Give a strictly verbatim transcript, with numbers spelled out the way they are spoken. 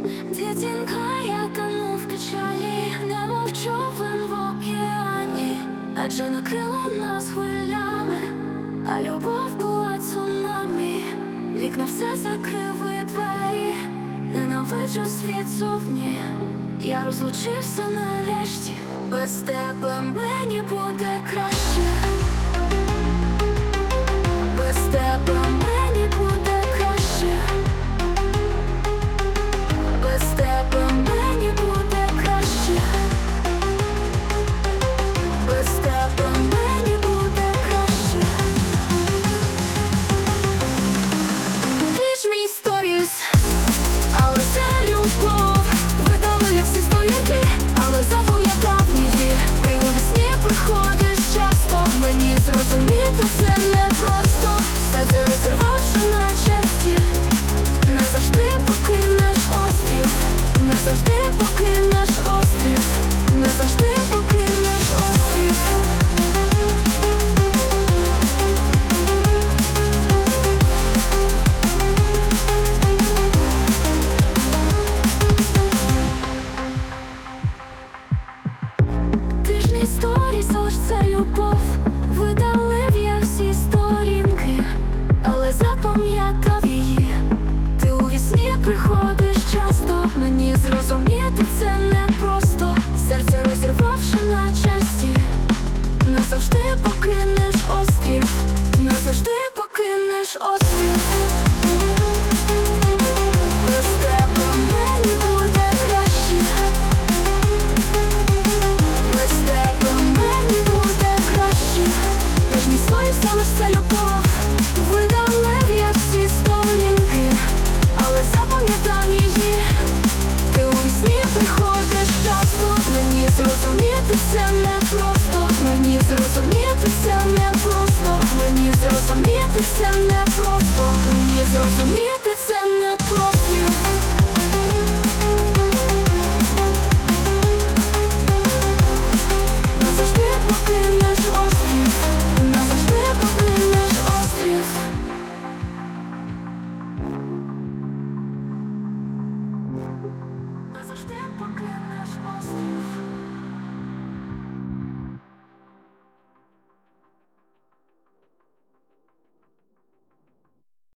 Дитинка, я тону в печалі, не мовчу плин в океані, адже накрила нас хвилями, а любов була цунамі. Вікна все закрили двері, ненавиджу світ зовні. Я розлучився нарешті, без тебе мені буде краще. Без тебе мені буде краще. Без тебе мені буде краще. Без тебе мені буде краще. Ти ж мій сторіс, але це любов. Видали як всі сторінки, але забув я правді. Ти у вісні приходиш часто, мені зрозуміти це не просто. Серце розірвавши на часті, не завжди покинеш острів. Не завжди покинеш острів. Не завжди покинеш острів. Ти ж не сторіс, лиш це любов. Видалив я всі сторінки, але запам'ятав її. Ти у вісні приходиш часто, мені зрозуміти це не просто. Серце розірвавши на часті, не завжди покинеш острів. Не завжди покинеш острів. Без тебе мені буде краще. Без тебе мені буде краще. Я ж мій свої саме це любов. Видалив я всі сторінки, але запам'ятав її. Ти у вісні приходиш часто, мені зрозуміти це не просто. Мені зрозуміти це не просто. Мені зрозуміти це не просто. Мені зрозуміти